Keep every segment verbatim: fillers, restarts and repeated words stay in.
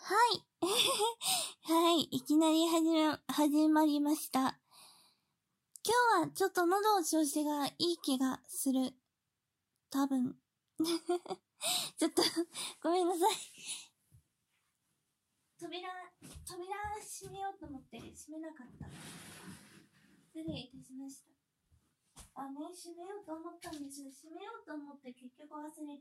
はい。はい。いきなり始め、始まりました。今日はちょっと喉の調子がいい気がする。多分。ちょっと、ごめんなさい。扉、扉閉めようと思って閉めなかった。失礼いたしました。あ、ね、閉めようと思ったんです。閉めようと思って結局忘れて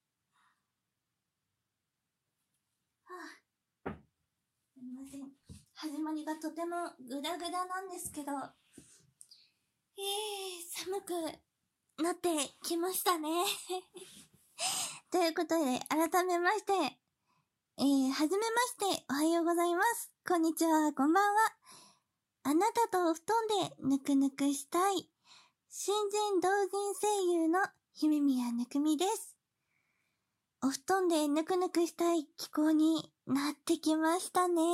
た。はぁ、すみません。始まりがとてもグダグダなんですけど、えー、寒くなってきましたね。ということで、改めまして、えー、はじめまして、おはようございます。こんにちは、こんばんは。あなたとお布団でぬくぬくしたい、新人同人声優の姫宮ぬくみです。お布団でぬくぬくしたい気候になってきましたね。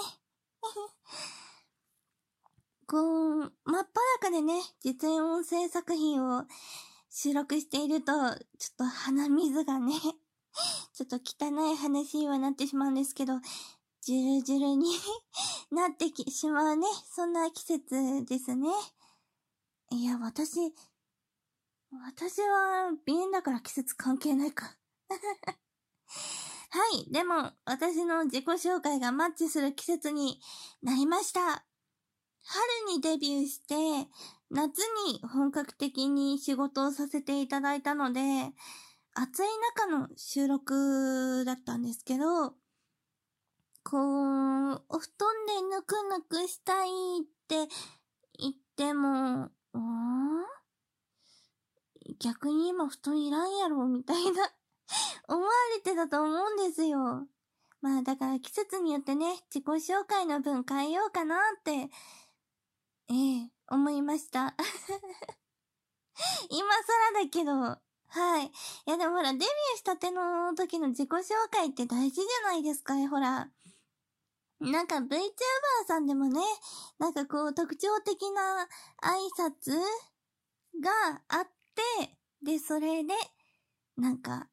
こう、真っ裸でね、実演音声作品を収録していると、ちょっと鼻水がね、ちょっと汚い話にはなってしまうんですけど、ジュルジュルになってきしまうね、そんな季節ですね。いや、私、私は鼻炎だから季節関係ないか。はい、でも、私の自己紹介がマッチする季節になりました。春にデビューして、夏に本格的に仕事をさせていただいたので、暑い中の収録だったんですけど、こう、お布団でぬくぬくしたいって言っても、おー逆に今布団いらんやろみたいな思われてたと思うんですよ。まあだから季節によってね、自己紹介の分変えようかなって、ええ、思いました。今更だけど、はい。いやでもほら、デビューしたての時の自己紹介って大事じゃないですか、ほら。なんか VTuber さんでもね、なんかこう特徴的な挨拶があって、で、それで、なんか、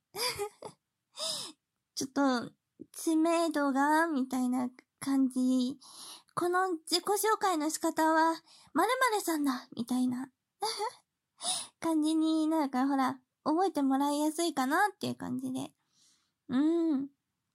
ちょっと、知名度が、みたいな感じ。この自己紹介の仕方は、〇〇さんだ、みたいな感じになるから、ほら、覚えてもらいやすいかなっていう感じで。うん。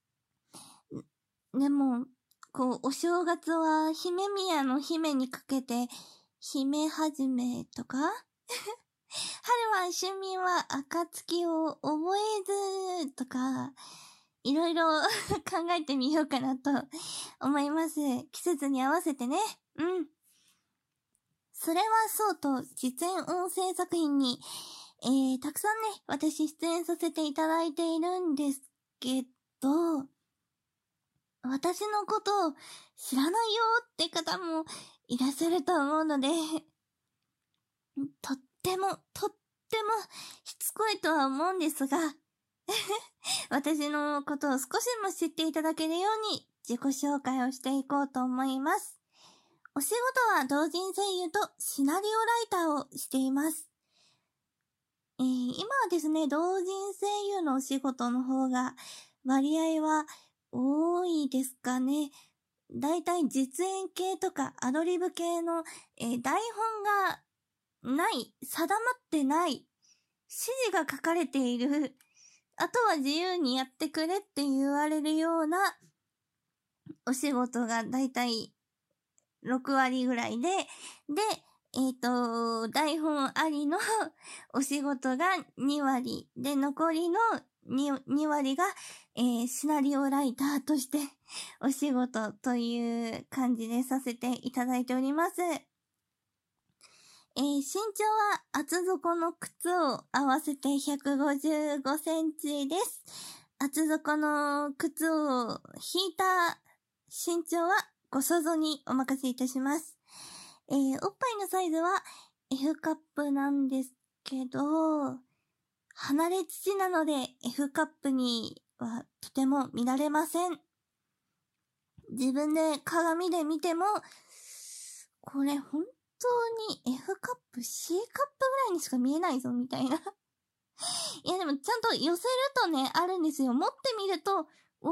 でも、こう、お正月は、姫宮の姫にかけて、姫始めとか春は趣味は暁を覚えずとか、いろいろ考えてみようかなと思います。季節に合わせてね。うん。それはそうと、実演音声作品に、えー、たくさんね、私出演させていただいているんですけど、私のことを知らないよって方もいらっしゃると思うので、とっても、とってもしつこいとは思うんですが、私のことを少しでも知っていただけるように自己紹介をしていこうと思います。お仕事は同人声優とシナリオライターをしています。えー、今はですね、同人声優のお仕事の方が割合は多いですかね。だいたい実演系とかアドリブ系の、えー、台本がない、定まってない、指示が書かれている、あとは自由にやってくれって言われるようなお仕事がだいたいろくわりぐらいで、で、えっと、台本ありのお仕事がにわりで、残りの 2, 2割が、えー、シナリオライターとしてお仕事という感じでさせていただいております。えー、身長は厚底の靴を合わせてひゃくごじゅうごセンチです。厚底の靴を引いた身長はご想像にお任せいたします。えー、おっぱいのサイズは F カップなんですけど、離れ乳なので F カップにはとても見られません。自分で鏡で見ても、これ本当に F カップ、C カップぐらいにしか見えないぞ、みたいな。いやでもちゃんと寄せるとね、あるんですよ。持ってみると、おお、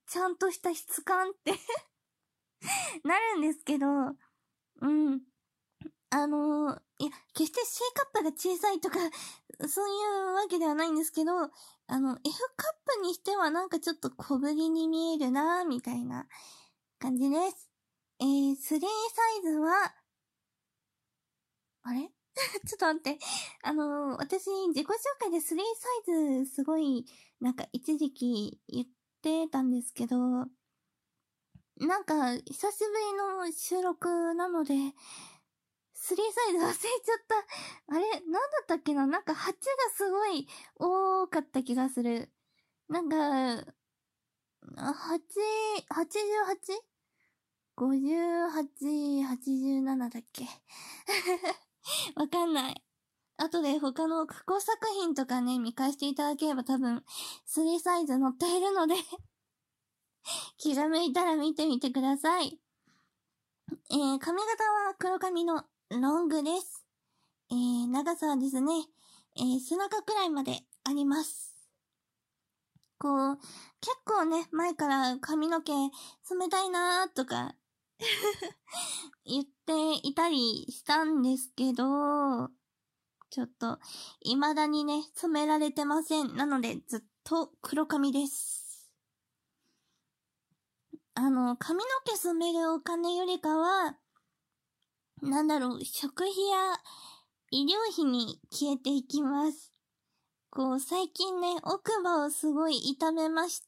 ちゃんとした質感ってなるんですけど、うん。あのー、いや、決して C カップが小さいとか、そういうわけではないんですけど、あの、F カップにしてはなんかちょっと小ぶりに見えるなーみたいな感じです。えー、スリーサイズは、あれちょっと待って。あのー、私、自己紹介でスリーサイズすごい、なんか一時期言ってたんですけど、なんか、久しぶりの収録なので、スリーサイズ忘れちゃった。あれなんだったっけな、なんかはちがすごい多かった気がする。なんか、はち、はちじゅうはち? ごじゅうはち、はちじゅうななだっけわかんない。後で他の過去作品とかね、見返していただければ多分、スリーサイズ載っているので気が向いたら見てみてください。えー、髪型は黒髪のロングです。えー、長さはですね、えー、背中くらいまであります。こう、結構ね、前から髪の毛染めたいなーとか言っていたりしたんですけど、ちょっと、未だにね、染められてません。なので、ずっと黒髪です。あの、髪の毛染めるお金よりかは、なんだろう、食費や医療費に消えていきます。こう、最近ね、奥歯をすごい痛めまして、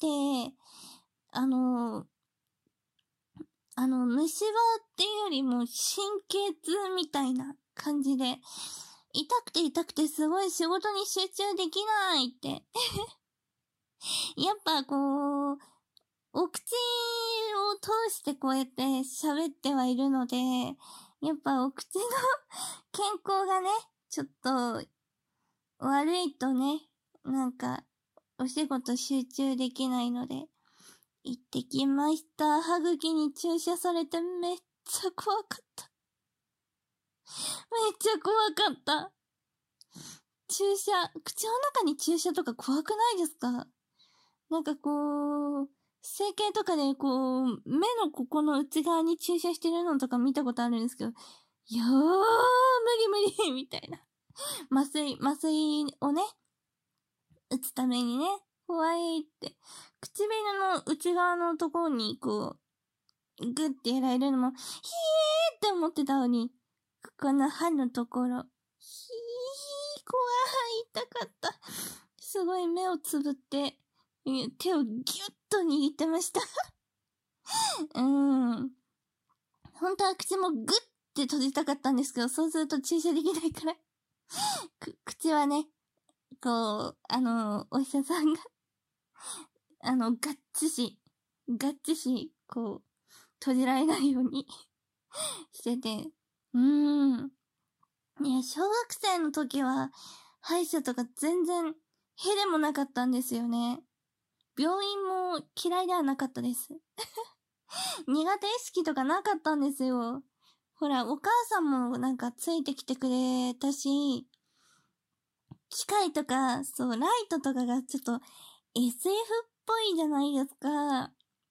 あの、あの、虫歯っていうよりも神経痛みたいな感じで、痛くて痛くてすごい仕事に集中できないってやっぱこう、お口を通してこうやって喋ってはいるので、やっぱお口の健康がね、ちょっと悪いとね、なんかお仕事集中できないので、行ってきました。歯茎に注射されてめっちゃ怖かった。めっちゃ怖かった。注射、口の中に注射とか怖くないですか？なんかこう、整形とかでこう、目のここの内側に注射してるのとか見たことあるんですけど、いやー、無理無理みたいな。麻酔、麻酔をね、打つためにね、怖いって。唇の内側のところにこう、グッてやられるのも、ひーって思ってたのに、ここの歯のところ、ひー、怖い、痛かった。すごい目をつぶって、手をギュッと握ってましたうーん。本当は口もグッて閉じたかったんですけど、そうすると注射できないから口はね、こう、あの、お医者さんがあの、ガッチし、ガッチし、こう、閉じられないようにしてて、うーん。いや、小学生の時は、歯医者とか全然、へでもなかったんですよね。病院も嫌いではなかったです。苦手意識とかなかったんですよ。ほら、お母さんもなんかついてきてくれたし、機械とか、そう、ライトとかがちょっと エスエフ っぽいじゃないですか。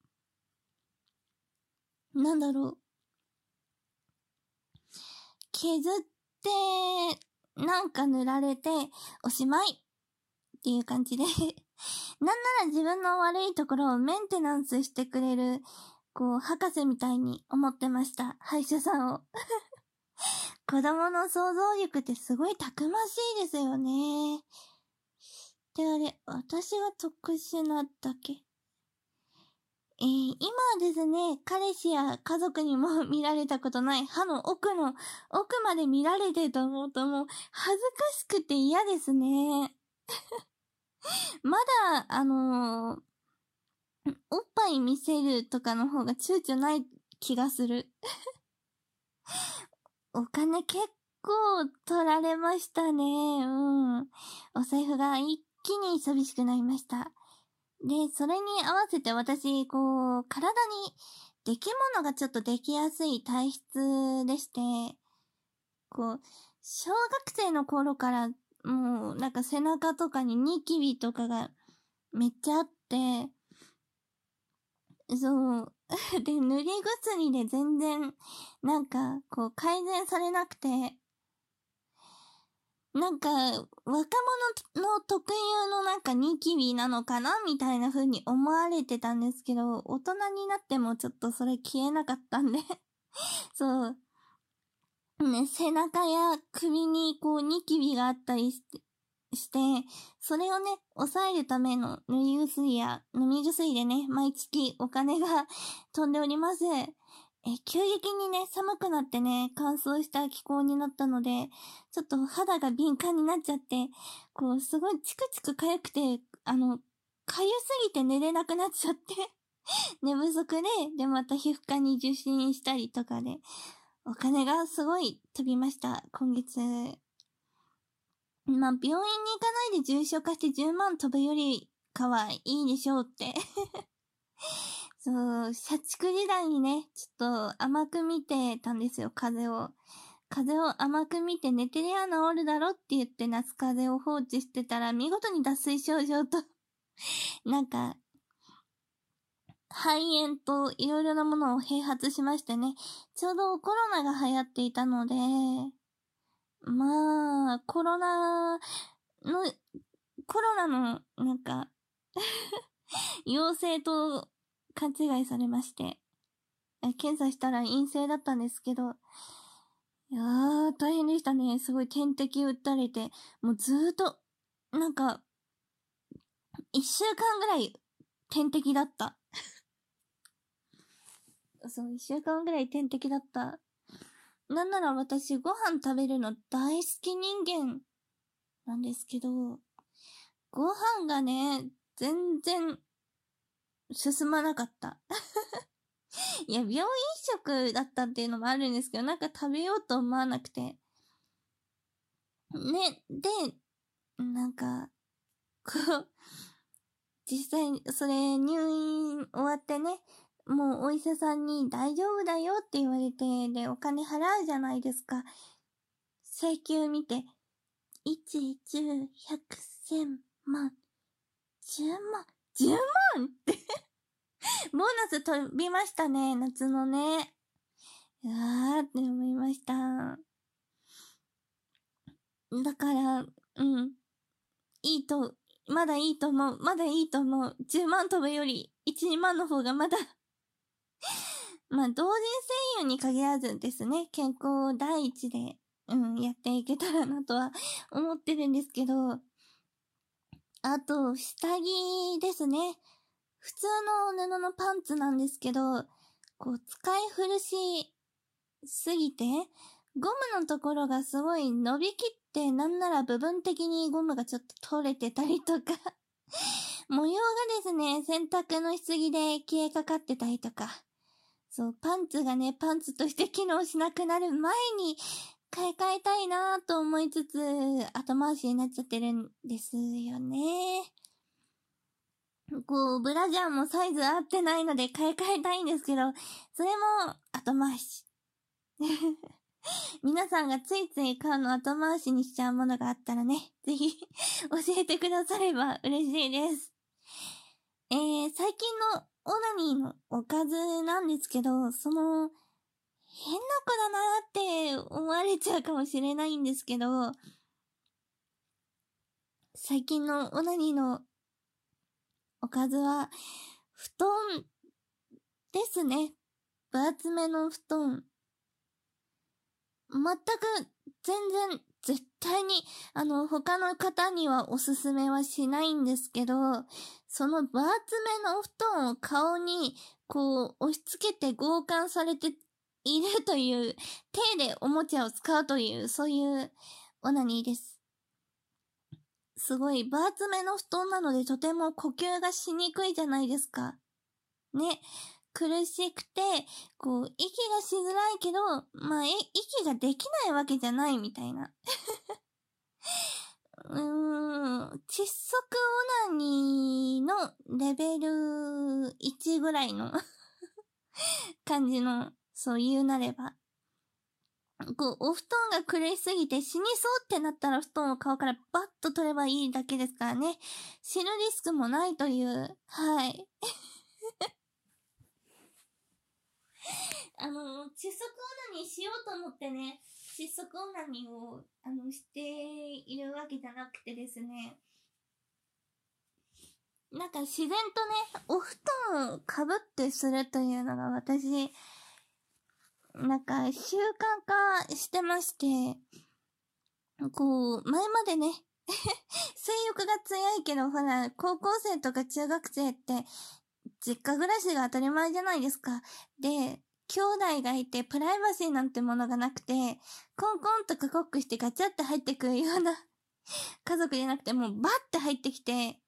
なんだろう。削って、なんか塗られて、おしまいっていう感じでなんなら自分の悪いところをメンテナンスしてくれる、こう、博士みたいに思ってました。歯医者さんを子供の想像力ってすごいたくましいですよね。で、あれ、私が特殊なだけ。えー、今はですね、彼氏や家族にも見られたことない歯の奥の、奥まで見られてると思うともう恥ずかしくて嫌ですね。まだ、あのー、おっぱい見せるとかの方が躊躇ない気がする。お金結構取られましたね。うん。お財布が一気に寂しくなりました。で、それに合わせて私、こう、体に出来物がちょっとできやすい体質でして、こう、小学生の頃から、もう、なんか背中とかにニキビとかがめっちゃあって、 そう。で、塗り薬で全然、なんか、こう、改善されなくて、なんか、若者の特有のなんかニキビなのかなみたいな風に思われてたんですけど、大人になってもちょっとそれ消えなかったんでそう。ね、背中や首にこうニキビがあったりして、して、それをね、抑えるための塗り薬や飲み薬でね、毎月お金が飛んでおります。え、急激にね、寒くなってね、乾燥した気候になったので、ちょっと肌が敏感になっちゃって、こう、すごいチクチク痒くて、あの、痒すぎて寝れなくなっちゃって寝不足で、で、また皮膚科に受診したりとかで、お金がすごい飛びました、今月。まあ、病院に行かないで重症化してじゅうまん飛ぶよりかはいいでしょうってそう、社畜時代にね、ちょっと甘く見てたんですよ、風邪を。風邪を甘く見て寝てりゃ治るだろって言って夏風邪を放置してたら見事に脱水症状となんか、肺炎といろいろなものを併発しましてね、ちょうどコロナが流行っていたので、まあ、コロナの、コロナの、なんか陽性と勘違いされまして、検査したら陰性だったんですけど、いやー、大変でしたね。すごい点滴打たれて、もうずーっと、なんか、一週間ぐらい点滴だった。そう、一週間ぐらい点滴だった。なんなら私ご飯食べるの大好き人間なんですけど、ご飯がね、全然進まなかった。いや、病院食だったっていうのもあるんですけど、なんか食べようと思わなくて。ね、で、なんか、こう、実際、それ入院終わってね、もうお医者さんに大丈夫だよって言われて、で、お金払うじゃないですか。請求見て、いち、じゅう、ひゃく、せん、万、じゅうまん、じゅうまんってボーナス飛びましたね、夏のね。うわーって思いました。だから、うん。いいと、まだいいと思う。まだいいと思う。じゅうまん飛ぶより、いち、にまんの方がまだまあ、同人声優に限らずですね、健康第一で、うん、やっていけたらなとは思ってるんですけど、あと、下着ですね。普通の布のパンツなんですけど、こう、使い古しすぎて、ゴムのところがすごい伸びきって、なんなら部分的にゴムがちょっと取れてたりとか模様がですね、洗濯のしすぎで消えかかってたりとか。そう、パンツがね、パンツとして機能しなくなる前に買い替えたいなと思いつつ、後回しになっちゃってるんですよね。こう、ブラジャーもサイズ合ってないので買い替えたいんですけど、それも後回し。皆さんがついつい買うの後回しにしちゃうものがあったらね、ぜひ教えてくだされば嬉しいです。えー、最近のオナニーのおかずなんですけど、その、変な子だなーって思われちゃうかもしれないんですけど、最近のオナニーのおかずは、布団ですね。分厚めの布団。全く、全然、絶対に、あの、他の方にはおすすめはしないんですけど、その分厚めのお布団を顔に、こう、押し付けて強姦されているという、手でおもちゃを使うという、そういうオナニーです。すごい分厚めの布団なのでとても呼吸がしにくいじゃないですか。ね。苦しくて、こう、息がしづらいけど、まあ、え、息ができないわけじゃないみたいな。うーん、窒息オナニーのレベルいちぐらいの感じの、そう言うなれば。こう、お布団が苦しすぎて死にそうってなったら布団を顔からバッと取ればいいだけですからね。死ぬリスクもないという、はい。 あの、窒息オナニーしようと思ってね、窒息オナニーを、あの、しているわけじゃなくてですね、なんか自然とね、お布団をかぶってするというのが私、なんか習慣化してまして、こう、前までね、性欲が強いけど、ほら、高校生とか中学生って、実家暮らしが当たり前じゃないですか。で、兄弟がいてプライバシーなんてものがなくて、コンコンとかコックしてガチャって入ってくるような家族じゃなくて、もうバッて入ってきて、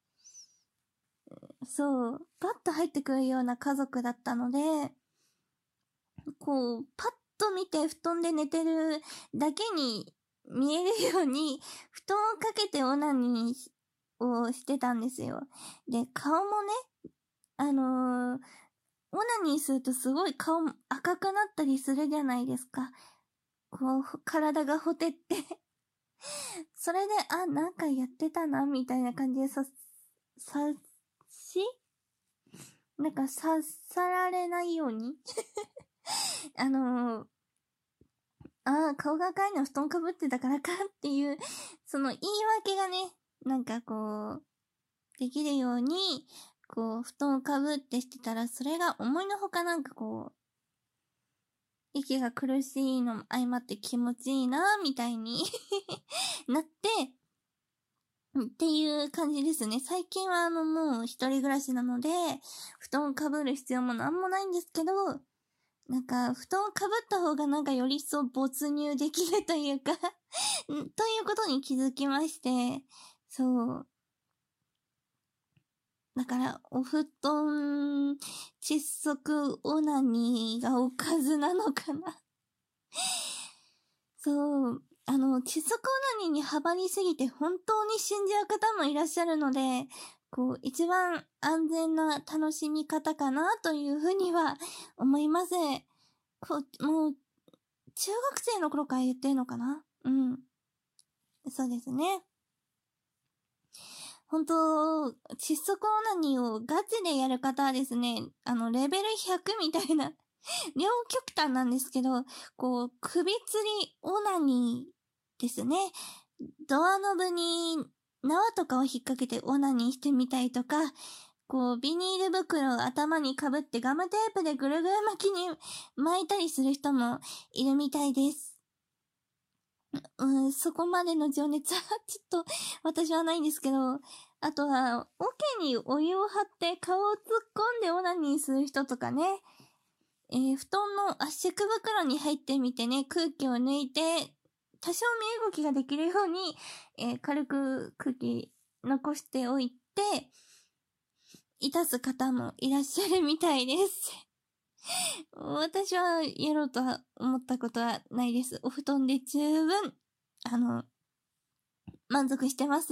そう、バッと入ってくるような家族だったので、こう、パッと見て布団で寝てるだけに見えるように、布団をかけてオナニーをしてたんですよ。で、顔もね、あのー、オナニーするとすごい顔も赤くなったりするじゃないですか。こう、体がほてってそれで、あ、なんかやってたな、みたいな感じでさ、さしなんか刺さられないようにあのー、ああ、顔が赤いの布団かぶってたからかっていう、その言い訳がね、なんかこう、できるように、こう、布団をかぶってしてたら、それが思いのほかなんかこう、息が苦しいのも相まって気持ちいいな、みたいになって、っていう感じですね。最近はあのもう一人暮らしなので、布団をかぶる必要もなんもないんですけど、なんか、布団をかぶった方がなんかより一層没入できるというかということに気づきまして、そう。だから、お布団、窒息オナニーがおかずなのかなそう。あの、窒息オナニーにハマりすぎて本当に死んじゃう方もいらっしゃるので、こう、一番安全な楽しみ方かなというふうには思います。こう、もう、中学生の頃から言ってんのかな？うん。そうですね。本当窒息オナニーをガチでやる方はですね、あの、レベルひゃくみたいな両極端なんですけど、こう、首吊りオナニーですね。ドアノブに縄とかを引っ掛けてオナニーしてみたりとか、こう、ビニール袋を頭にかぶってガムテープでぐるぐる巻きに巻いたりする人もいるみたいです。うん、そこまでの情熱はちょっと私はないんですけど、あとは、桶にお湯を張って顔を突っ込んでオナニーする人とかね、えー、布団の圧縮袋に入ってみてね、空気を抜いて、多少身動きができるように、えー、軽く空気残しておいて、いたす方もいらっしゃるみたいです。私はやろうとは思ったことはないです。お布団で十分、あの、満足してます。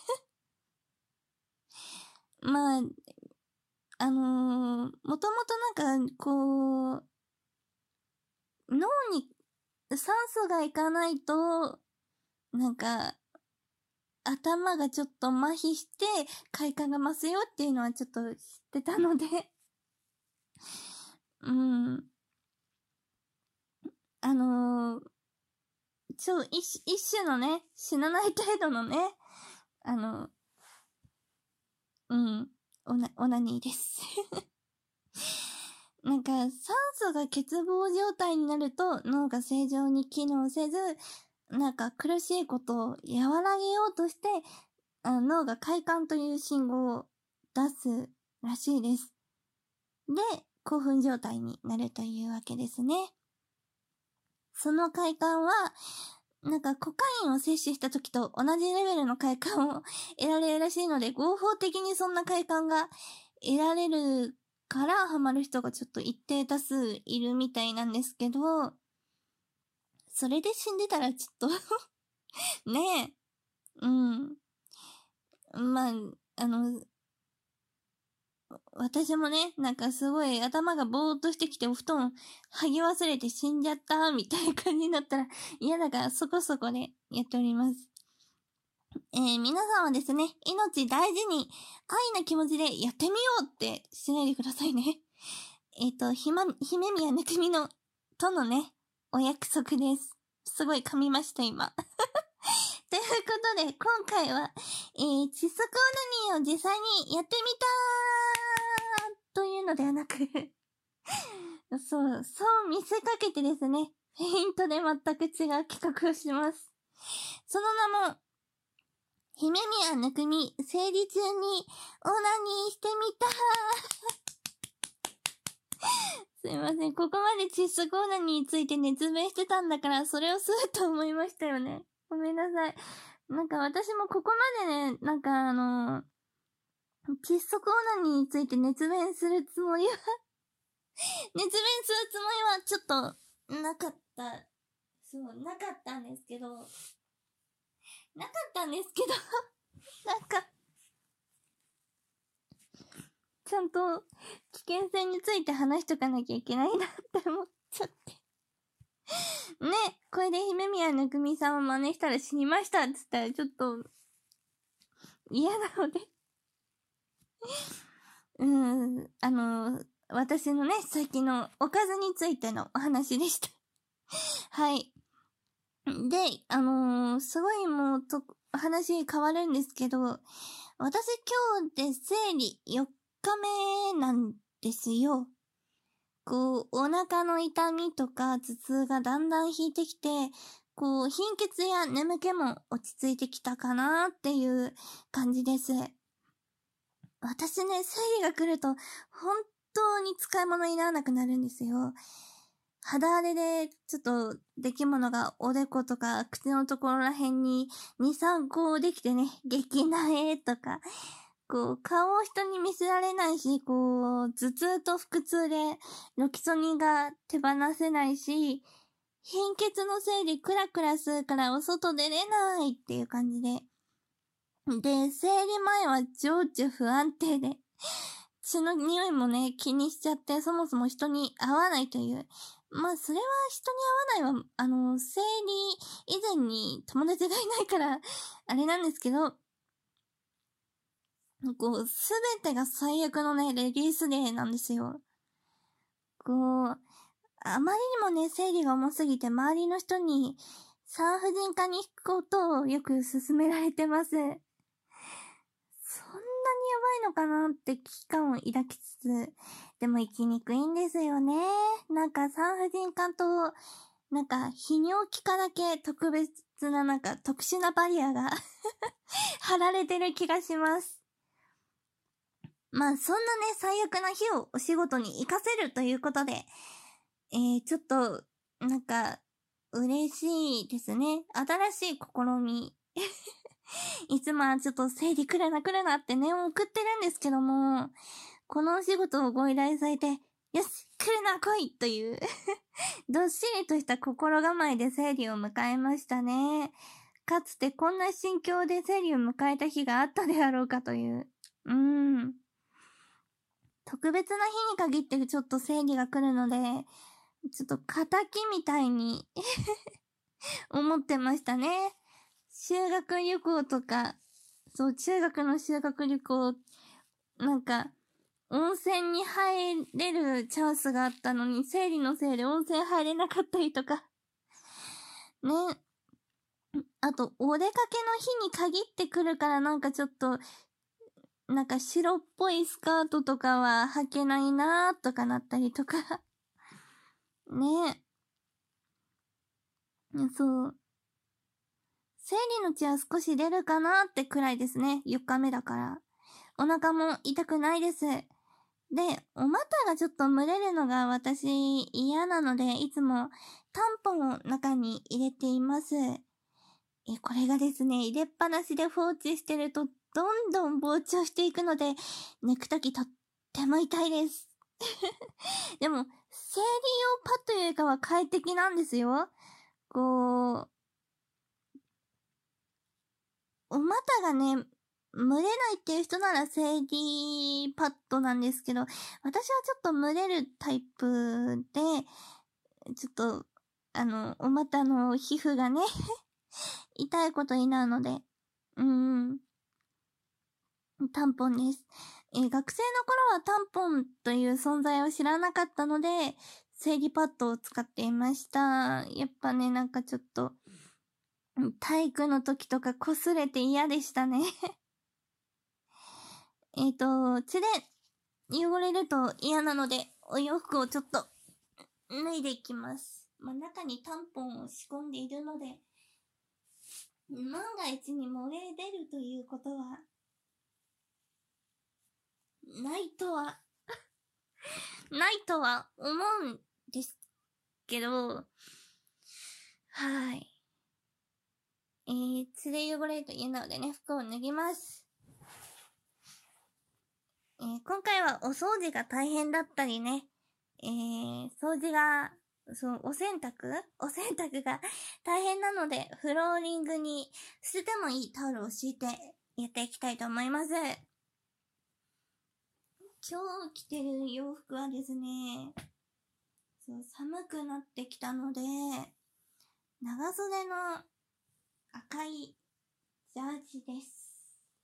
まあ、あのー、もともとなんか、こう、脳に酸素がいかないと、なんか、頭がちょっと麻痺して快感が増すよっていうのはちょっと知ってたのでうん。あのー、ちょ、一、一種のね、死なない程度のね、あの、うん、オナ、オナニーですなんか、酸素が欠乏状態になると脳が正常に機能せず、なんか苦しいことを和らげようとして、あ脳が快感という信号を出すらしいです。で、興奮状態になるというわけですね。その快感は、なんかコカインを摂取した時と同じレベルの快感を得られるらしいので、合法的にそんな快感が得られるからハマる人がちょっと一定多数いるみたいなんですけど、それで死んでたらちょっとねえ、うん。まあ、あの、私もね、なんかすごい頭がぼーっとしてきてお布団剥ぎ忘れて死んじゃったみたいな感じになったら嫌だからそこそこね、やっております。えー、皆さんはですね、命大事に愛な気持ちでやってみようってしないでくださいね。えっと、ひま、ひめみやめくみのとのね、お約束です。すごい噛みました、今。ということで、今回は、えー、窒息オナニーを実際にやってみたーというのではなくそう、そう見せかけてですね、フェイントで全く違う企画をします。その名も、姫宮ぬくみ、生理中にオナニーしてみたーすいません、ここまで窒息オナニーについて熱弁してたんだから、それをすると思いましたよね。ごめんなさい。なんか私もここまでね、なんかあの、窒息オナニーについて熱弁するつもりは熱弁するつもりはちょっとなかった。そう、なかったんですけど、なかったんですけど、なんか、ちゃんと危険性について話しとかなきゃいけないなって思っちゃって。ね、これで姫宮ぬくみさんを真似したら死にましたっつったらちょっと嫌なのでうーん、あの、私のね、最近のおかずについてのお話でしたはい。で、あのー、すごいもうと、話変わるんですけど、私今日で生理よっかめなんですよ。こう、お腹の痛みとか頭痛がだんだん引いてきて、こう、貧血や眠気も落ち着いてきたかなっていう感じです。私ね、生理が来ると、本当に使い物にならなくなるんですよ。肌荒れで、ちょっと、出来物がおでことか、口のところら辺に、に、さんこできてね、激なえとか、こう、顔を人に見せられないし、こう、頭痛と腹痛で、ロキソニンが手放せないし、貧血のせいでクラクラするからお外出れないっていう感じで。で、生理前は情緒不安定で、血の匂いもね、気にしちゃって、そもそも人に会わないという。まあ、それは人に会わないは、あの、生理以前に友達がいないから、あれなんですけど、こう、すべてが最悪のね、レディースデーなんですよ。こう、あまりにもね、生理が重すぎて、周りの人に産婦人科に行くことをよく勧められてます。そんなにやばいのかなって危機感を抱きつつ、でも生きにくいんですよね。なんか産婦人科と、なんか泌尿器科だけ特別ななんか特殊なバリアが張られてる気がします。まあそんなね、最悪な日をお仕事に活かせるということで、えー、ちょっと、なんか、嬉しいですね。新しい試み。いつもはちょっと生理来るな来るなって念を送ってるんですけども、このお仕事をご依頼されて、よし来るな来いというどっしりとした心構えで生理を迎えましたね。かつてこんな心境で生理を迎えた日があったであろうかという。うーん。特別な日に限ってちょっと生理が来るので、ちょっと仇みたいに思ってましたね。修学旅行とか、そう、中学の修学旅行、なんか、温泉に入れるチャンスがあったのに、生理のせいで温泉入れなかったりとか。ね。あと、お出かけの日に限ってくるからなんかちょっと、なんか白っぽいスカートとかは履けないなーとかなったりとか。ね。そう。生理の血は少し出るかなってくらいですね。よっかめだから。お腹も痛くないです。で、お股がちょっと蒸れるのが私嫌なので、いつもタンポンを中に入れています。え、これがですね、入れっぱなしで放置してると、どんどん膨張していくので、抜くときとっても痛いです。でも、生理用パッドよりかは快適なんですよ。こう、お股がね、蒸れないっていう人なら生理パッドなんですけど、私はちょっと蒸れるタイプで、ちょっと、あの、お股の皮膚がね痛いことになるので、うーん、タンポンです。えー学生の頃はタンポンという存在を知らなかったので、 生理パッドを使っていました。やっぱね、なんかちょっと、体育の時とか擦れて嫌でしたね。えっと、血で汚れると嫌なので、お洋服をちょっと脱いでいきます。まあ、中にタンポンを仕込んでいるので、万が一に漏れ出るということは、ないとは、ないとは思うんですけど、はい。えー、血で汚れると嫌なのでね、服を脱ぎます。えー、今回はお掃除が大変だったりね、えー、掃除が、そう、お洗濯お洗濯が大変なので、フローリングに捨ててもいいタオルを敷いてやっていきたいと思います。今日着てる洋服はですね、そう、寒くなってきたので、長袖の赤いジャージです。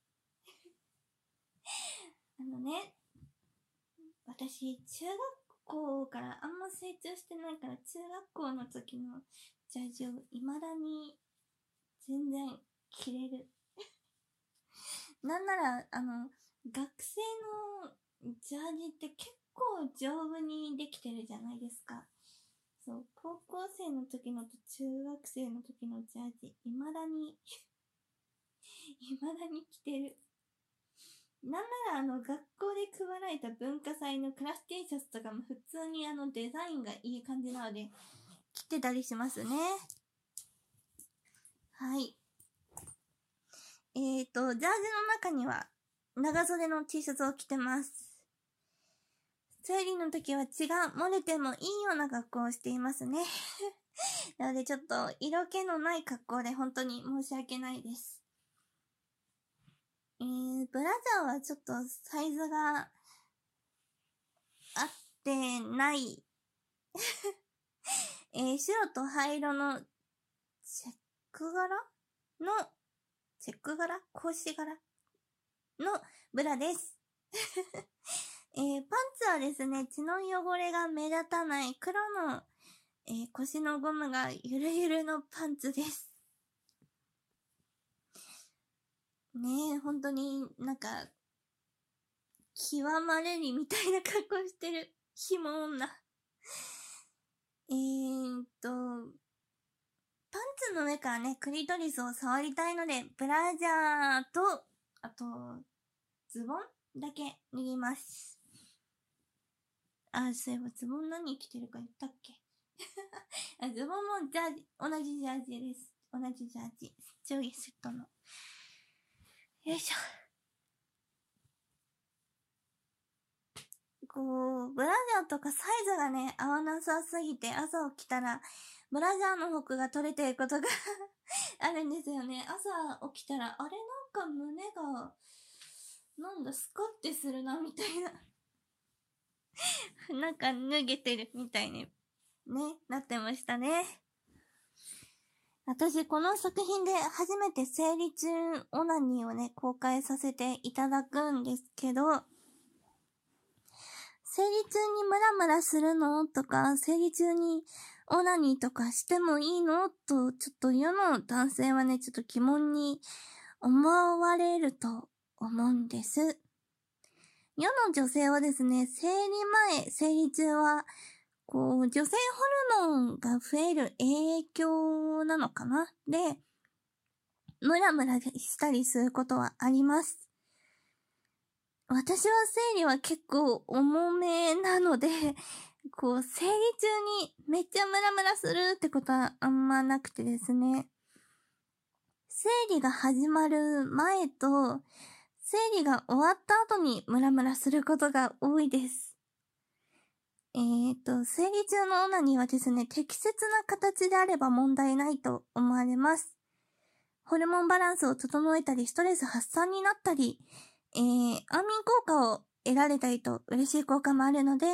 あのね、私、中学校からあんま成長してないから、中学校の時のジャージを未だに全然着れる。なんなら、あの、学生のジャージって結構丈夫にできてるじゃないですか。そう、高校生の時のと中学生の時のジャージ、未だに未だに着てる。なんならあの学校で配られた文化祭のクラス T シャツとかも普通にあのデザインがいい感じなので着てたりしますね。はい。えーと、ジャージの中には長袖の T シャツを着てます。生理の時は血が漏れてもいいような格好をしていますね。なのでちょっと色気のない格好で本当に申し訳ないです。えー、ブラジャーはちょっとサイズが合ってない。えー、白と灰色のチェック柄の、チェック柄格子柄のブラです。えー、パンツはですね、血の汚れが目立たない黒の、えー、腰のゴムがゆるゆるのパンツです。ねえ、本当になんか、極まれりみたいな格好してる、ひも女。えーっと、パンツの上からね、クリトリスを触りたいので、ブラジャーと、あと、ズボンだけ脱ぎます。あ、そういえばズボン何着てるか言ったっけあ、ズボンもジャージ、同じジャージです。同じジャージ。上下セットの。よいしょ。こう、ブラジャーとかサイズがね、合わなさすぎて朝起きたら、ブラジャーの服が取れてることがあるんですよね。朝起きたら、あれなんか胸が、なんだ、スカってするな、みたいな。なんか脱げてるみたいに、ね、なってましたね。私、この作品で初めて生理中オナニーをね、公開させていただくんですけど、生理中にムラムラするのとか、生理中にオナニーとかしてもいいのと、ちょっと世の男性はね、ちょっと疑問に思われると思うんです。世の女性はですね、生理前、生理中は、こう、女性ホルモンが増える影響なのかなで、ムラムラしたりすることはあります。私は生理は結構重めなので、こう、生理中にめっちゃムラムラするってことはあんまなくてですね。生理が始まる前と、生理が終わった後にムラムラすることが多いです。えーと、生理中のオナニーはですね、適切な形であれば問題ないと思われます。ホルモンバランスを整えたり、ストレス発散になったり、えー、安眠効果を得られたりと嬉しい効果もあるので、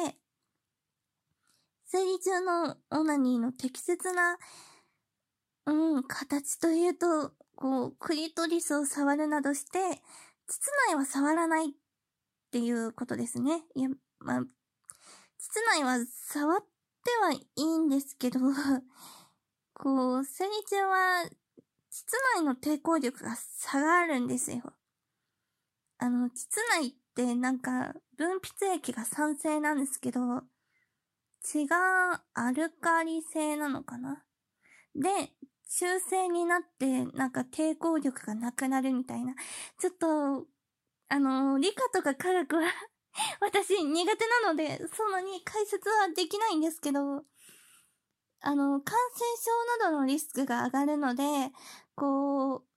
生理中のオナニーの適切な、うん、形というと、こう、クリトリスを触るなどして、膣内は触らないっていうことですね。いや、まあ、膣内は触っってはいいんですけど、こう、生理中は、膣内の抵抗力が下がるんですよ。あの、膣内ってなんか、分泌液が酸性なんですけど、血がアルカリ性なのかな？で、中性になって、なんか抵抗力がなくなるみたいな。ちょっと、あの、理科とか科学は私苦手なので、そんなに解説はできないんですけど、あの、感染症などのリスクが上がるので、こう、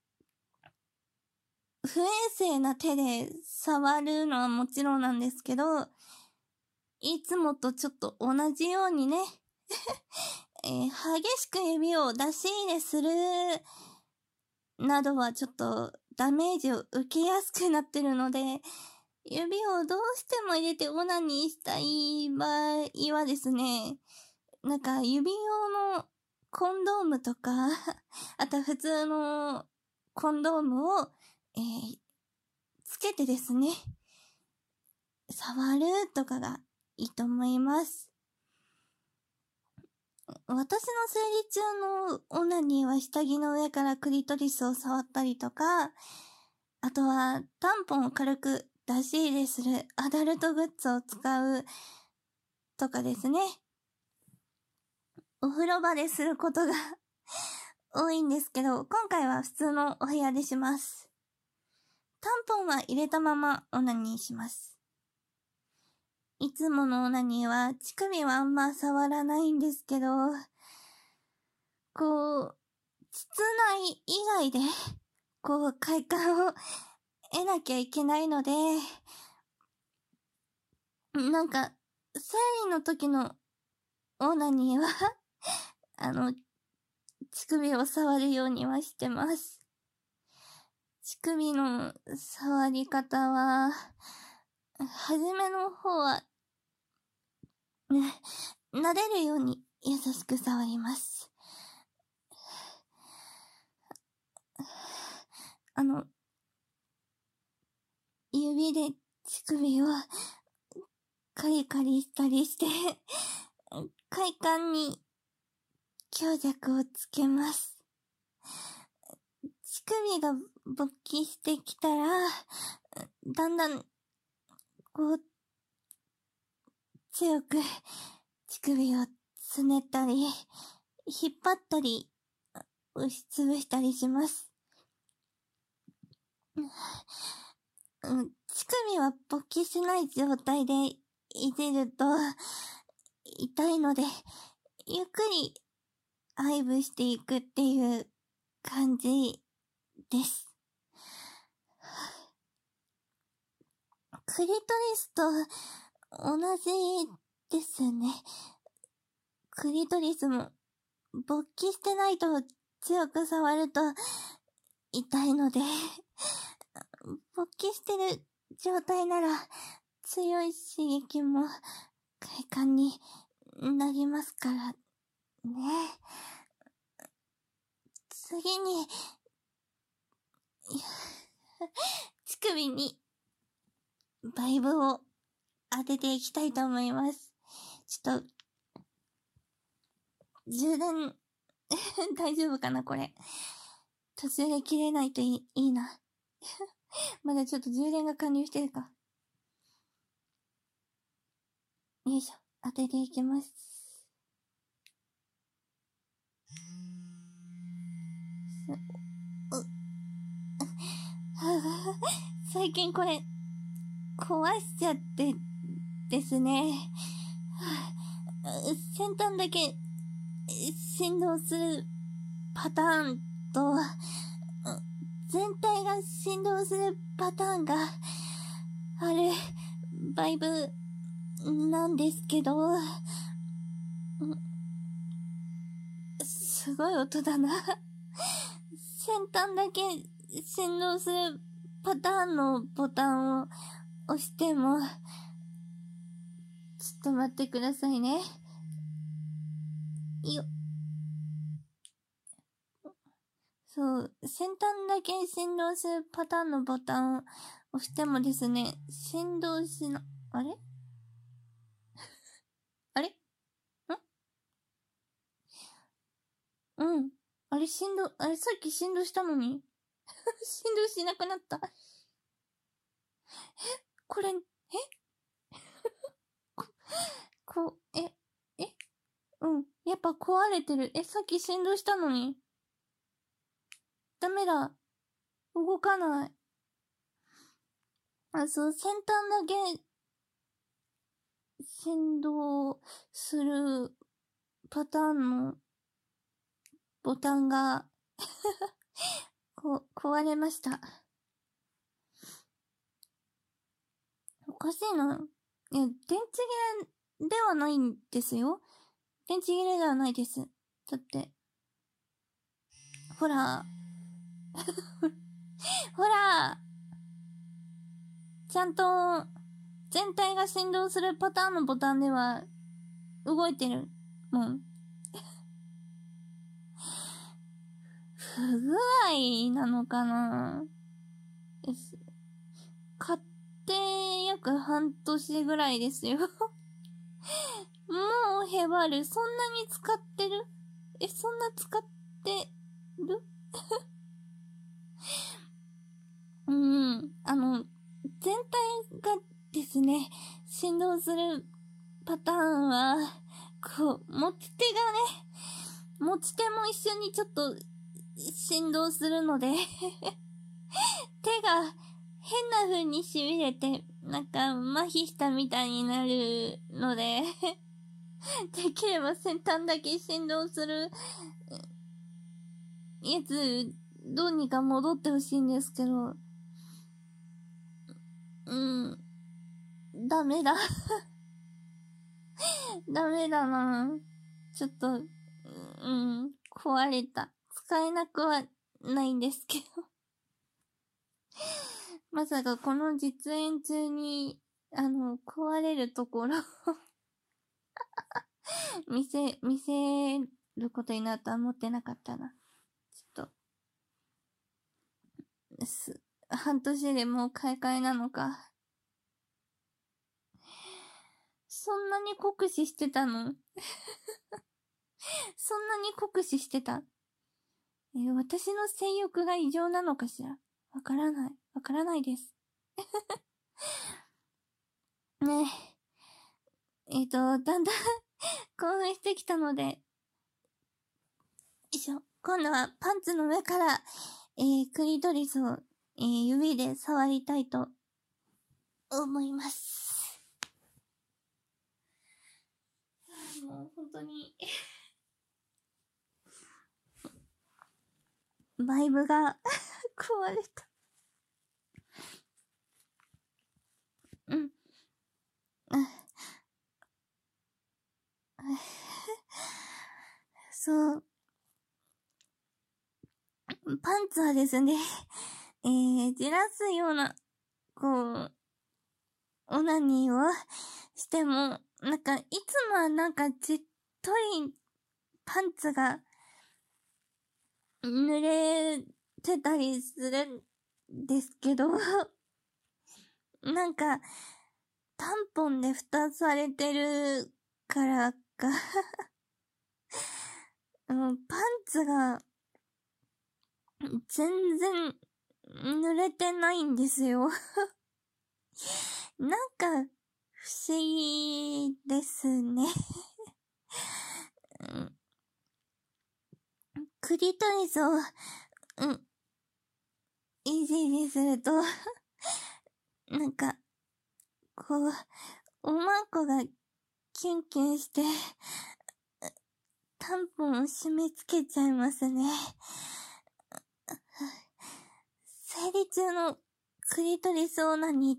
不衛生な手で触るのはもちろんなんですけど、いつもとちょっと同じようにね、えー、激しく指を出し入れするなどはちょっとダメージを受けやすくなってるので、指をどうしても入れてオナニーしたい場合はですね、なんか指用のコンドームとか、あと普通のコンドームを、えー、つけてですね、触るとかがいいと思います。私の生理中のオナニーは下着の上からクリトリスを触ったりとか、あとはタンポンを軽く出し入れするアダルトグッズを使うとかですね。お風呂場ですることが多いんですけど、今回は普通のお部屋でします。タンポンは入れたままオナニーします。いつものオナニーは乳首はあんま触らないんですけど、こう、膣内以外で、こう、快感を得なきゃいけないので、なんか、生理の時のオナニーはあの、乳首を触るようにはしてます。乳首の触り方は、はじめの方は、ね、撫でるように優しく触ります。あの、指で乳首をカリカリしたりして快感に強弱をつけます。乳首が勃起してきたら、だんだん、こう、強く乳首をつねったり、引っ張ったり、押しつぶしたりします。うん、乳首は勃起しない状態でいじると痛いので、ゆっくり愛撫していくっていう感じです。クリトリスと同じですね。クリトリスも勃起してないと強く触ると痛いので勃起してる状態なら強い刺激も快感になりますからね。次に乳首にバイブを当てていきたいと思います。ちょっと充電大丈夫かなこれ。途中で切れないといい、いいな。まだちょっと充電が完了してるか。よいしょ。当てていきます。最近これ、壊しちゃってですね。先端だけ振動するパターンと、全体が振動するパターンがあるバイブなんですけど、すごい音だな。先端だけ振動するパターンのボタンを押しても、ちょっと待ってくださいね。よっ。そう、先端だけ振動するパターンのボタンを押してもですね、振動しな、あれあれあれ振動、あれさっき振動したのに振動しなくなった。えこれ、えこ、こ、え、えうん。やっぱ壊れてる。え、さっき振動したのに。ダメだ。動かない。あ、そう、先端だけ、振動するパターンのボタンがこ、壊れました。おかしいな。いや、電池切れではないんですよ。電池切れではないです。だって。ほら。ほら。ちゃんと、全体が振動するパターンのボタンでは、動いてるもん。不具合なのかな。買って約半年ぐらいですよ。もうへばる。そんなに使ってる？え、そんな使ってる？うん。あの、全体がですね、振動するパターンは、こう、持ち手がね、持ち手も一緒にちょっと振動するので手が変な風に痺れて、なんか麻痺したみたいになるのでできれば先端だけ振動するやつ、どうにか戻ってほしいんですけど、うん、ダメだダメだな。ちょっと、うん、壊れた。使えなくはないんですけどまさかこの実演中に、あの、壊れるところ見せ、見せることになるとは思ってなかったな。ちょっと、す、半年でもう買い替えなのか。そんなに酷使してたのそんなに酷使してたえ、私の性欲が異常なのかしらわからない。わからないです。ねえ。えっと、だんだん興奮してきたので、よいしょ。今度はパンツの上から、えー、クリトリスを、えー、指で触りたいと思います。もう本当にバイブが壊れた。うん。そう。パンツはですね、えー、じらすような、こう、オナニーをしても、なんか、いつもはなんかじっとりパンツが濡れてたりするんですけどなんか、タンポンで蓋されてるからかうん、パンツが全然濡れてないんですよなんか、不思議ですねうん、クリトリスを、うん、いじりするとなんか、こう、おまんこがキュンキュンして、タンポンを締め付けちゃいますね。生理中のクリトリスオナニーって、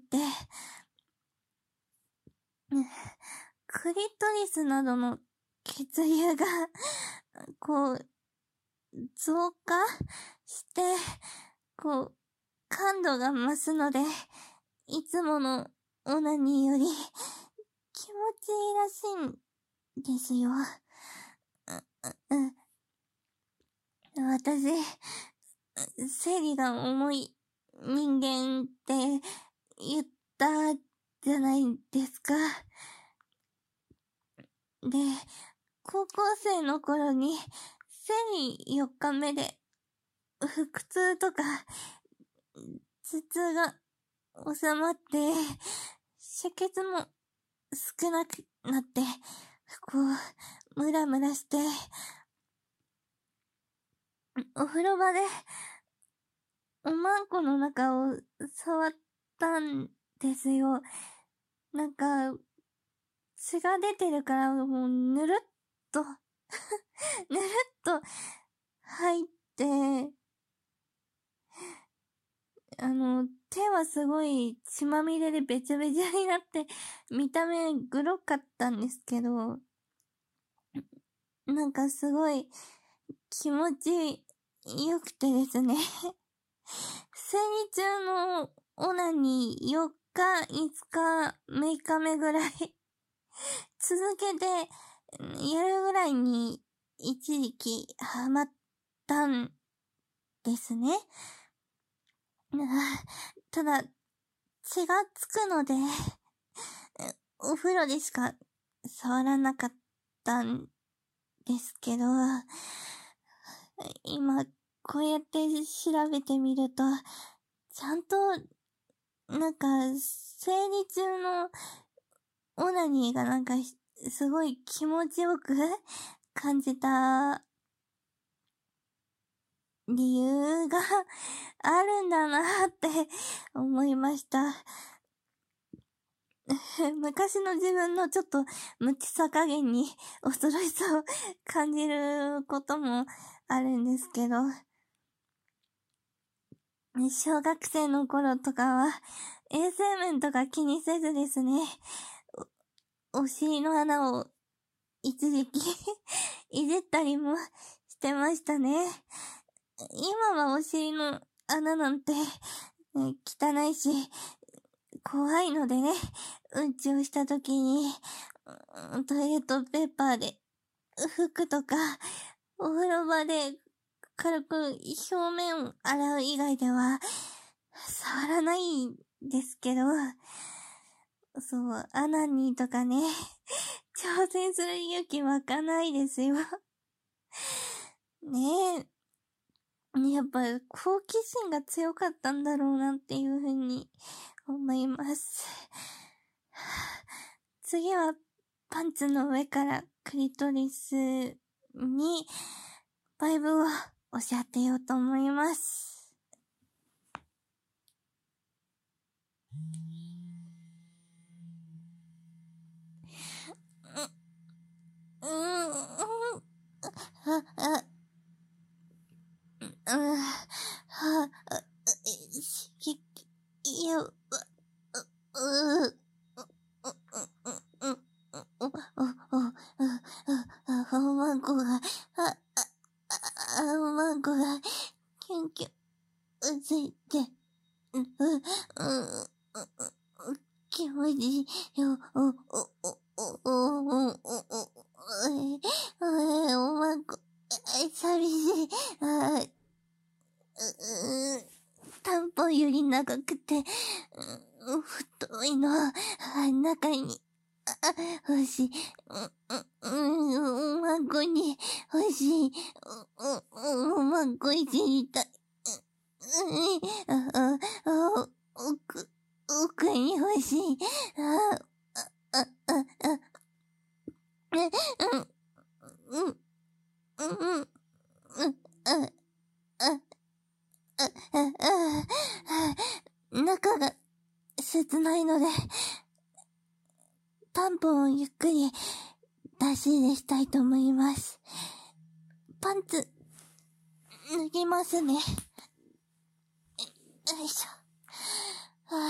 クリトリスなどの血流が、こう、増加して、こう、感度が増すので、いつものオナニーより気持ちいいらしいんですよ。う、う、私、生理が重い人間って言ったじゃないですか。で、高校生の頃に生理よっかめで、腹痛とか、頭痛が収まって、出血も少なくなって、こう、ムラムラして、お風呂場で、おまんこの中を触ったんですよ。なんか、血が出てるからもうぬるっと、ぬるっと入って、あの、手はすごい血まみれでべちゃべちゃになって、見た目グロかったんですけど、なんかすごい気持ち良くてですね。生理中のオナによっか、いつか、むいかめぐらい続けてやるぐらいに一時期ハマったんですね。ただ、血がつくので、お風呂でしか触らなかったんですけど、今、こうやって調べてみると、ちゃんと、なんか、生理中のオナニーがなんか、すごい気持ちよく感じた理由があるんだなって思いました。昔の自分のちょっと無知さ加減に恐ろしさを感じることもあるんですけど、小学生の頃とかは衛生面とか気にせずですね、お、お尻の穴を一時期いじったりもしてましたね。今はお尻の穴なんて、ね、汚いし怖いのでね、うんちをした時にトイレットペーパーで拭くとか、お風呂場で軽く表面を洗う以外では触らないんですけど、そう、アナニーとかね、挑戦する勇気湧かないですよ。ねえ。やっぱ好奇心が強かったんだろうなっていうふうに思います。次はパンツの上からクリトリスにバイブを押し当てようと思います。うん、うん、うん、あ、あ、うん、は、しき、いや、う、う、う、お、お、お、お、おまんこが、あ、あ、あ、おまんこが、キュンキュン、ついて、う、う、う、気持ちいいよ、お、お、お、お、お、お、お、おまんこ、寂しい、あ、う、タンポンより長くて、太いの、中に、あ、欲しい。うん、おまんこに欲しい。おまんこいじりたい。あ、あ、奥、奥に欲しい。あ、あ、あ、あ、うん、うん、うん、うん、あ、あ、あ、あ、中が切ないので、タンポンをゆっくり出し入れしたいと思います。パンツ、脱ぎますね。よいしょ。は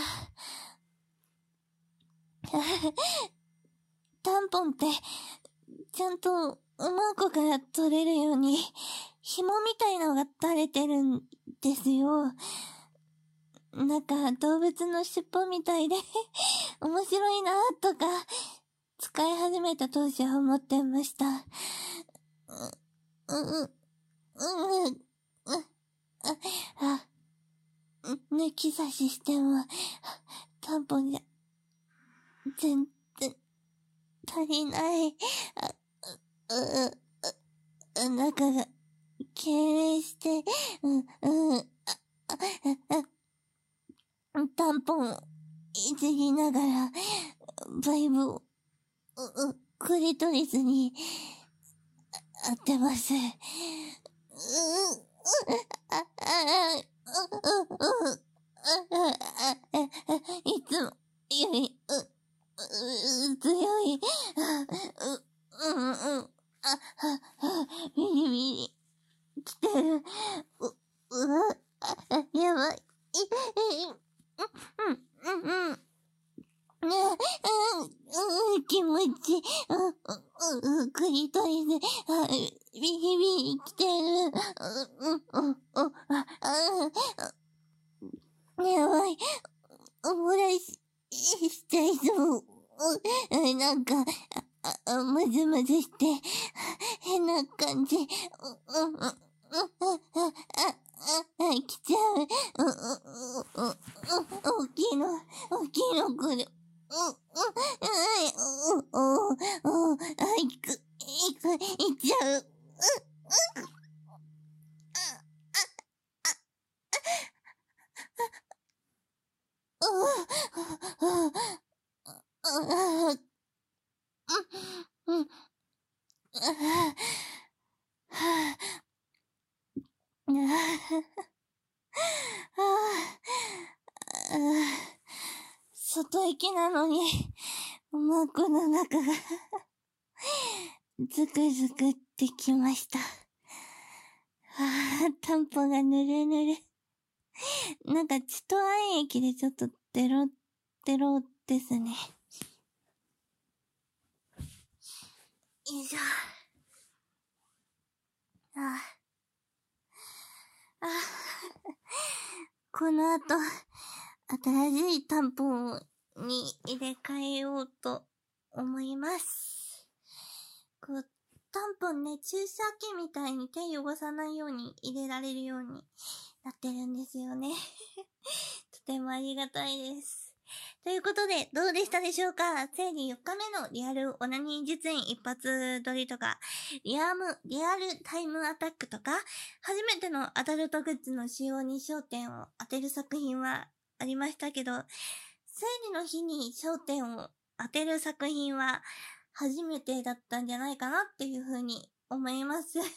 ぁタンポンって、ちゃんとおまんこから取れるように、紐みたいのが垂れてるんですよ。なんか動物の尻尾みたいで面白いなとか使い始めた当時は思ってました。う、う、う、う、う、あ、抜き差ししてもタンポンじゃ全然足りない。あ、う、う、中が敬礼して、うん、うん、あ、あ、あ、タンポン、いじりながら、バイブを、う、う、クリトリスに、当てます。う、う、あ、あ、う、う、う、いつもより、う、う、強い、う、うん、うん、あ、あ、ビリビリ、来てる、う、う、あ、やばい、い、い、うん、うん、うん、うん、うん、気持ちいい、うん、うん、クリトリス、あ、ビリビリ来てる、うん、うん、うん、あ、あ、やばい。おもらし、しちゃいそう。うなんか、あ、あ、むずむずして、変な感じ。う、うん、うん、うん、あ、あ、あ、来ちゃう。うん、うん、うん、うん、大きいの、大きいの来る。うん、うん、うん、うん、うん、うん、あ、行く、行く、行っちゃう。うん、うん、うん、うん、うん、外行きなのに、マークの中がズクズクってきました。タンポがぬるぬる。なんか血と愛液でちょっとデロデロですね。よいしょ。ああ。この後、新しいタンポに入れ替えようと思います。こう、タンポンね、注射器みたいに手汚さないように入れられるようになってるんですよね。とてもありがたいです。ということで、どうでしたでしょうか？生理よっかめのリアルオナニー実演一発撮りとか、リアム、リアルタイムアタックとか、初めてのアダルトグッズの使用に焦点を当てる作品はありましたけど、生理の日に焦点を当てる作品は初めてだったんじゃないかなっていうふうに思います。は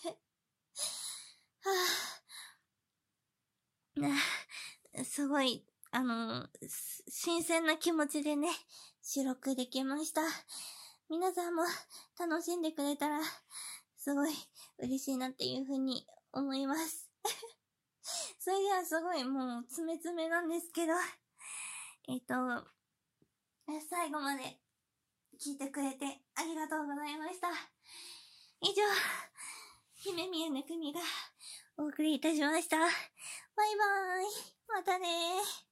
ぁ、すごい、あの、新鮮な気持ちでね、収録できました。皆さんも楽しんでくれたら、すごい嬉しいなっていうふうに思います。それではすごいもう詰め詰めなんですけど、えっと、最後まで聞いてくれてありがとうございました。以上、姫宮の組がお送りいたしました。バイバーイ。またねー。